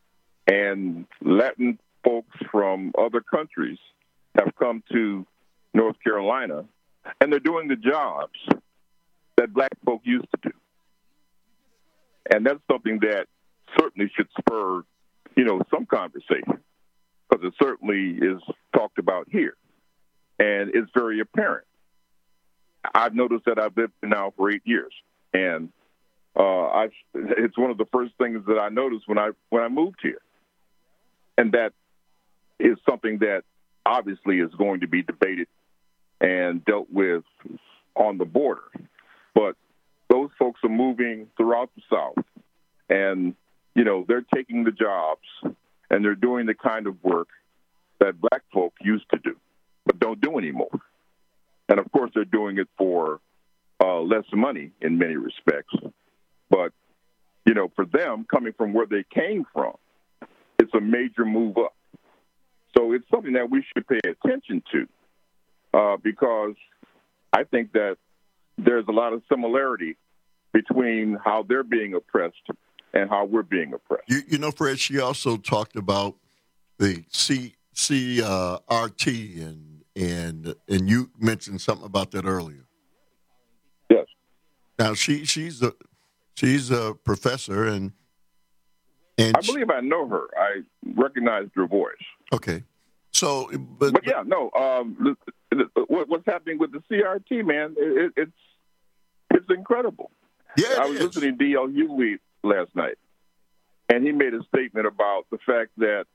and Latin folks from other countries have come to North Carolina, and they're doing the jobs that black folk used to do. And that's something that certainly should spur, you know, some conversation, because it certainly is talked about here. And it's very apparent. I've noticed that I've lived here now for eight years. And uh, I, it's one of the first things that I noticed when I when I moved here. And that is something that obviously is going to be debated and dealt with on the border. But those folks are moving throughout the South, and, you know, they're taking the jobs, and they're doing the kind of work that black folk used to do, but don't do anymore. And, of course, they're doing it for uh, less money in many respects. But, you know, for them, coming from where they came from, it's a major move up. So it's something that we should pay attention to uh, because I think that there's a lot of similarity between how they're being oppressed and how we're being oppressed. You, you know, Fred, she also talked about the C, C R T, and and and you mentioned something about that earlier. Yes. Now she she's a she's a professor, and and I believe I know her. I recognized her voice. Okay. So, but, but yeah, no. Um, what, what's happening with the C R T, man? It, it's it's incredible. Yeah, I was is. listening to D L Hughley last night, and he made a statement about the fact that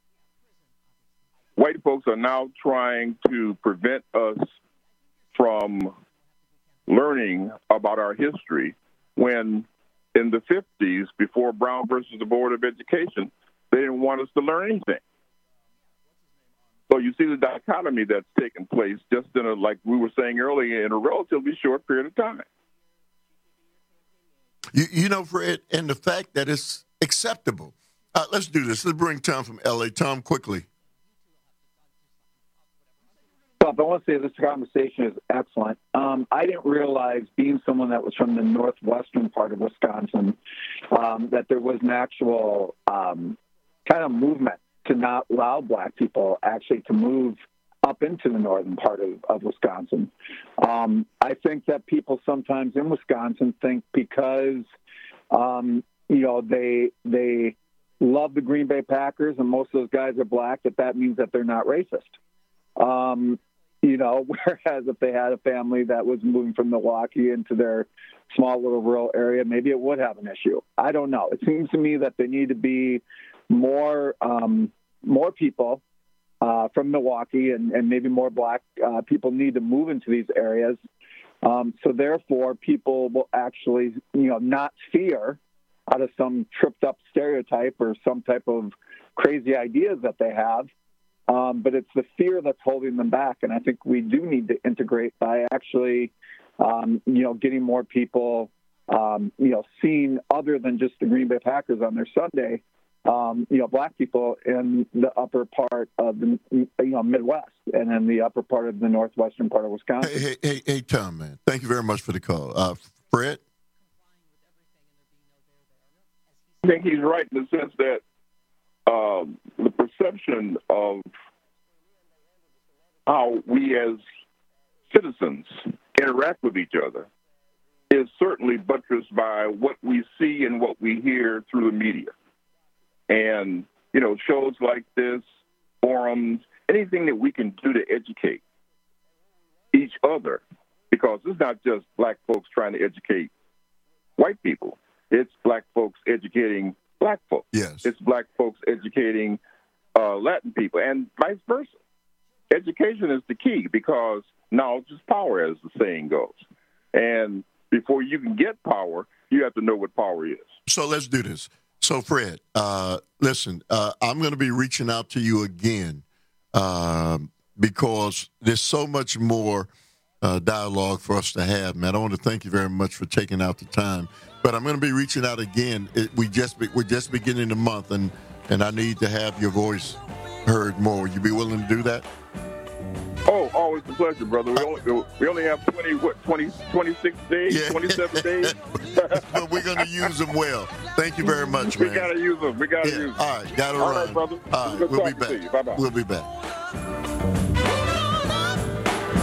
white folks are now trying to prevent us from learning about our history when in the fifties, before Brown versus the Board of Education, they didn't want us to learn anything. So you see the dichotomy that's taken place just in a, like we were saying earlier, in a relatively short period of time. You, you know, Fred, and the fact that it's acceptable. Uh, let's do this. Let's bring Tom from L A. Tom, quickly. Well, I want to say this conversation is excellent. Um, I didn't realize, being someone that was from the northwestern part of Wisconsin, um, that there was an actual um, kind of movement to not allow black people actually to move up into the northern part of, of Wisconsin. Um, I think that people sometimes in Wisconsin think because, um, you know, they they love the Green Bay Packers and most of those guys are black, that that means that they're not racist. Um, you know, whereas if they had a family that was moving from Milwaukee into their small little rural area, maybe it would have an issue. I don't know. It seems to me that there need to be more um, more people uh, from Milwaukee and, and maybe more black uh, people need to move into these areas. Um, so therefore, people will actually, you know, not fear out of some tripped up stereotype or some type of crazy ideas that they have. Um, but it's the fear that's holding them back. And I think we do need to integrate by actually, um, you know, getting more people, um, you know, seeing other than just the Green Bay Packers on their Sunday, um, you know, black people in the upper part of the, you know, Midwest and in the upper part of the northwestern part of Wisconsin. Hey, hey, hey, hey Tom, man, thank you very much for the call. Uh, Fred? I think he's right in the sense that um, the perception of how we as citizens interact with each other is certainly buttressed by what we see and what we hear through the media. And, you know, shows like this, forums, anything that we can do to educate each other, because it's not just black folks trying to educate white people. It's black folks educating black folks. Yes. It's black folks educating uh, Latin people and vice versa. Education is the key because knowledge is power, as the saying goes. And before you can get power, you have to know what power is. So let's do this. So, Fred, uh, listen, uh, I'm going to be reaching out to you again uh, because there's so much more uh, dialogue for us to have, man. I want to thank you very much for taking out the time. But I'm going to be reaching out again. It, we just be, we're just beginning the month, and, and I need to have your voice heard more. Would you be willing to do that? Oh, always a pleasure, brother. We only, we only have twenty, what, twenty, twenty-six days, yeah. twenty-seven days. But we're going to use them well. Thank you very much, man. We got to use them. We got to yeah. use them. All right, got to All run. right, brother. All right, we'll be back. Bye-bye. We'll be back.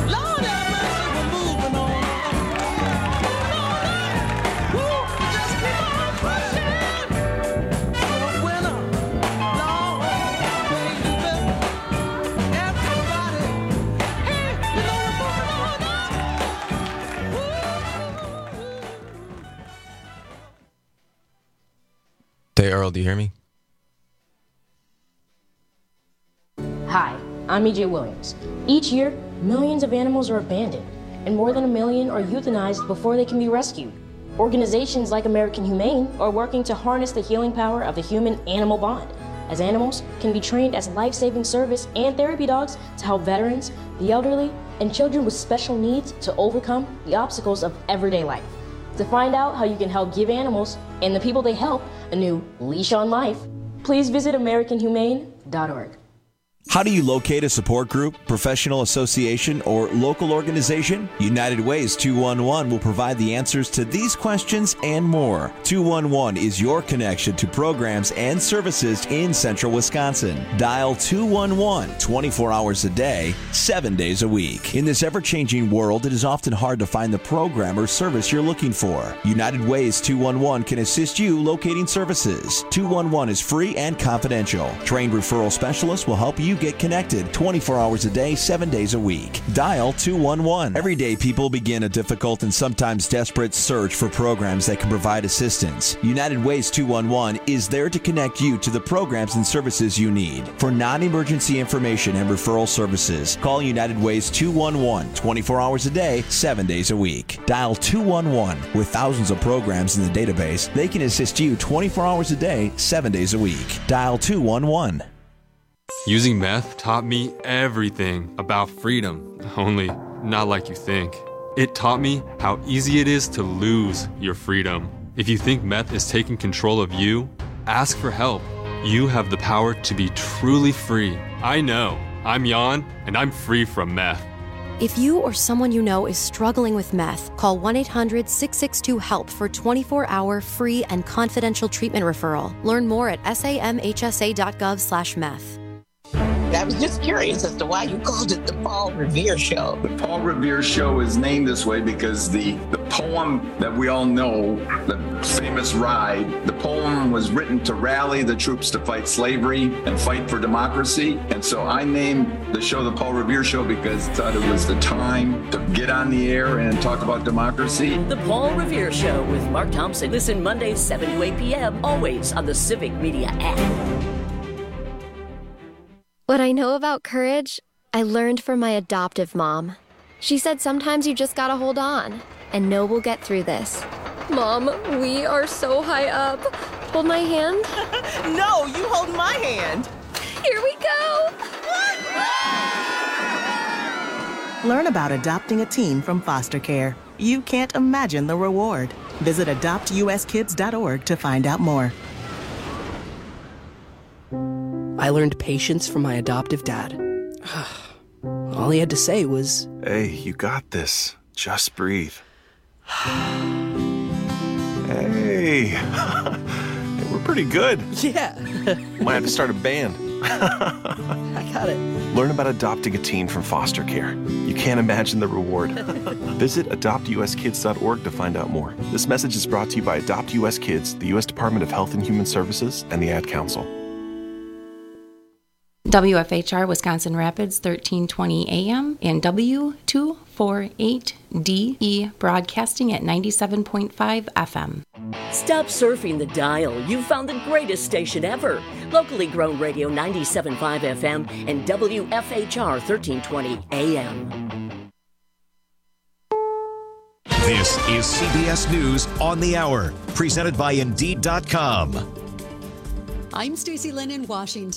Hey, Earl, do you hear me? Hi, I'm E J Williams. Each year, millions of animals are abandoned, and more than a million are euthanized before they can be rescued. Organizations like American Humane are working to harness the healing power of the human-animal bond, as animals can be trained as life-saving service and therapy dogs to help veterans, the elderly, and children with special needs to overcome the obstacles of everyday life. To find out how you can help give animals and the people they help a new leash on life, please visit american humane dot org. How do you locate a support group, professional association, or local organization? United Ways two one one will provide the answers to these questions and more. two one one is your connection to programs and services in central Wisconsin. Dial two one one twenty-four hours a day, seven days a week. In this ever-changing world, it is often hard to find the program or service you're looking for. United Ways two one one can assist you locating services. two one one is free and confidential. Trained referral specialists will help you get connected twenty-four hours a day, seven days a week. Dial two one one. Every day, people begin a difficult and sometimes desperate search for programs that can provide assistance. United Ways two one one is there to connect you to the programs and services you need. For non-emergency information and referral services, call United Ways two one one twenty-four hours a day, seven days a week. Dial two one one. With thousands of programs in the database, they can assist you twenty-four hours a day, seven days a week. Dial two one one. Using meth taught me everything about freedom, only not like you think. It taught me how easy it is to lose your freedom. If you think meth is taking control of you, ask for help. You have the power to be truly free. I know. I'm Jan, and I'm free from meth. If you or someone you know is struggling with meth, call one eight hundred six six two HELP for twenty-four hour free and confidential treatment referral. Learn more at samhsa.gov slash meth. I was just curious as to why you called it the Paul Revere Show. The Paul Revere Show is named this way because the, the poem that we all know, the famous Ride, the poem was written to rally the troops to fight slavery and fight for democracy. And so I named the show the Paul Revere Show because I thought it was the time to get on the air and talk about democracy. The Paul Revere Show with Mark Thompson. Listen Mondays, seven to eight p.m., always on the Civic Media app. What I know about courage, I learned from my adoptive mom. She said sometimes you just gotta hold on and know we'll get through this. Mom, we are so high up. Hold my hand. No, you hold my hand. Here we go. Learn about adopting a teen from foster care. You can't imagine the reward. Visit adopt u s kids dot org to find out more. I learned patience from my adoptive dad. All he had to say was, "Hey, you got this. Just breathe." Hey, we're pretty good. Yeah. Might have to start a band. I got it. Learn about adopting a teen from foster care. You can't imagine the reward. Visit adopt u s kids dot org to find out more. This message is brought to you by Adopt U S Kids, the U S Department of Health and Human Services, and the Ad Council. W F H R Wisconsin Rapids, thirteen twenty A M and W two forty-eight D E broadcasting at ninety-seven point five F M. Stop surfing the dial. You've found the greatest station ever. Locally grown radio ninety-seven point five F M and W F H R thirteen twenty A M. This is C B S News on the Hour, presented by Indeed dot com. I'm Stacey Lynn in Washington.